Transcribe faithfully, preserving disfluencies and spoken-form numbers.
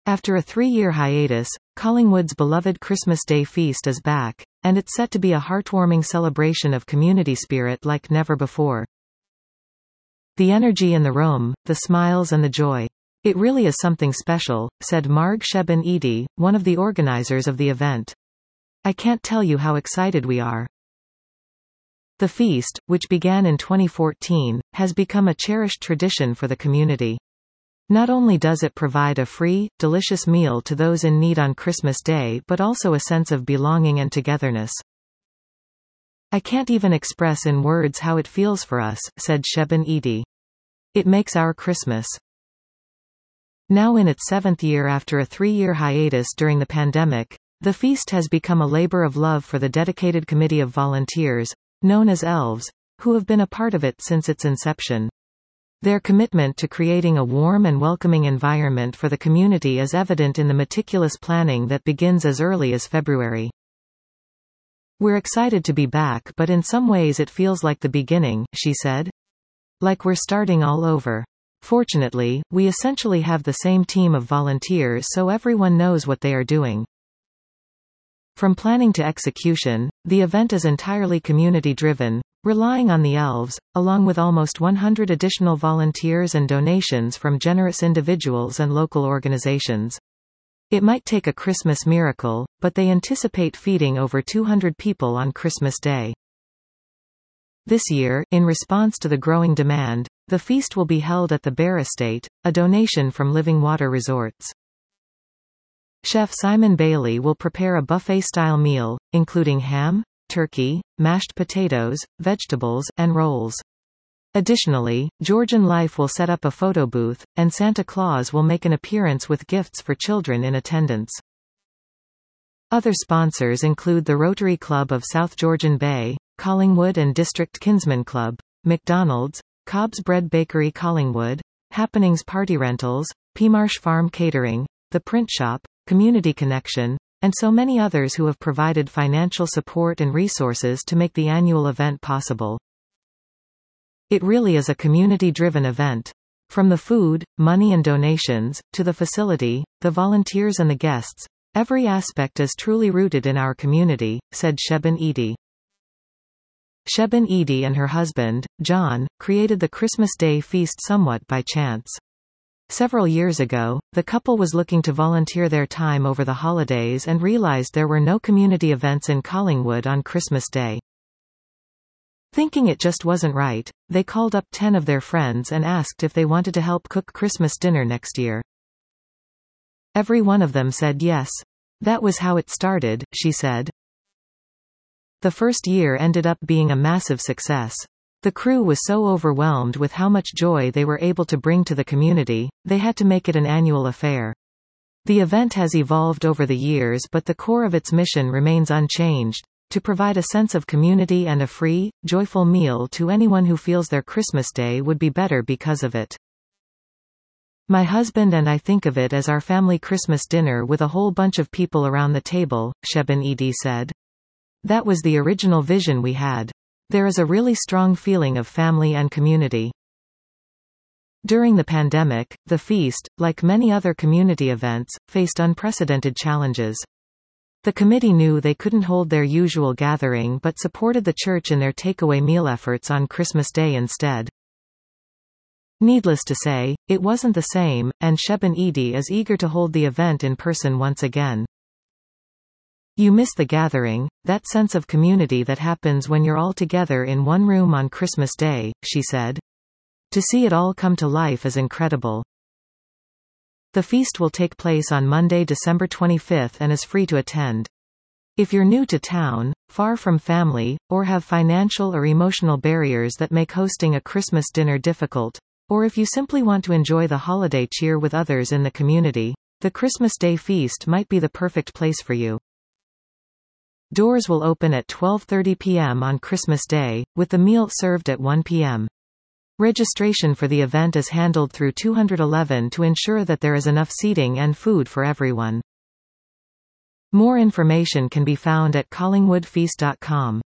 After a three-year hiatus, Collingwood's beloved Christmas Day feast is back, and it's set to be a heartwarming celebration of community spirit like never before. The energy in the room, the smiles and the joy. It really is something special, said Marg Sheben-Edey, one of the organizers of the event. I can't tell you how excited we are. The feast, which began in twenty fourteen, has become a cherished tradition for the community. Not only does it provide a free, delicious meal to those in need on Christmas Day but also a sense of belonging and togetherness. I can't even express in words how it feels for us, said Sheben-Edey. It makes our Christmas. Now in its seventh year after a three-year hiatus during the pandemic, the feast has become a labor of love for the dedicated committee of volunteers, known as Elves, who have been a part of it since its inception. Their commitment to creating a warm and welcoming environment for the community is evident in the meticulous planning that begins as early as February. We're excited to be back, but in some ways it feels like the beginning, she said. Like we're starting all over. Fortunately, we essentially have the same team of volunteers, so everyone knows what they are doing. From planning to execution, the event is entirely community-driven, relying on the Elves, along with almost one hundred additional volunteers and donations from generous individuals and local organizations. It might take a Christmas miracle, but they anticipate feeding over two hundred people on Christmas Day. This year, in response to the growing demand, the feast will be held at the Bear Estate, a donation from Living Water Resorts. Chef Simon Bailey will prepare a buffet-style meal, including ham, turkey, mashed potatoes, vegetables, and rolls. Additionally, Georgian Life will set up a photo booth, and Santa Claus will make an appearance with gifts for children in attendance. Other sponsors include the Rotary Club of South Georgian Bay, Collingwood and District Kinsman Club, McDonald's, Cobb's Bread Bakery Collingwood, Happenings Party Rentals, Peamarsh Farm Catering, The Print Shop, Community Connection, and so many others who have provided financial support and resources to make the annual event possible. It really is a community-driven event. From the food, money and donations, to the facility, the volunteers and the guests, every aspect is truly rooted in our community, said Sheben-Edey. Sheben-Edey and her husband, John, created the Christmas Day feast somewhat by chance. Several years ago, the couple was looking to volunteer their time over the holidays and realized there were no community events in Collingwood on Christmas Day. Thinking it just wasn't right, they called up ten of their friends and asked if they wanted to help cook Christmas dinner next year. Every one of them said yes. That was how it started, she said. The first year ended up being a massive success. The crew was so overwhelmed with how much joy they were able to bring to the community, they had to make it an annual affair. The event has evolved over the years, but the core of its mission remains unchanged: to provide a sense of community and a free, joyful meal to anyone who feels their Christmas Day would be better because of it. My husband and I think of it as our family Christmas dinner with a whole bunch of people around the table, Sheben-Edey said. That was the original vision we had. There is a really strong feeling of family and community. During the pandemic, the feast, like many other community events, faced unprecedented challenges. The committee knew they couldn't hold their usual gathering but supported the church in their takeaway meal efforts on Christmas Day instead. Needless to say, it wasn't the same, and Sheben-Edey is eager to hold the event in person once again. You miss the gathering, that sense of community that happens when you're all together in one room on Christmas Day, she said. To see it all come to life is incredible. The feast will take place on Monday, December twenty-fifth and is free to attend. If you're new to town, far from family, or have financial or emotional barriers that make hosting a Christmas dinner difficult, or if you simply want to enjoy the holiday cheer with others in the community, the Christmas Day feast might be the perfect place for you. Doors will open at twelve thirty p m on Christmas Day, with the meal served at one p m Registration for the event is handled through two eleven to ensure that there is enough seating and food for everyone. More information can be found at collingwood feast dot com.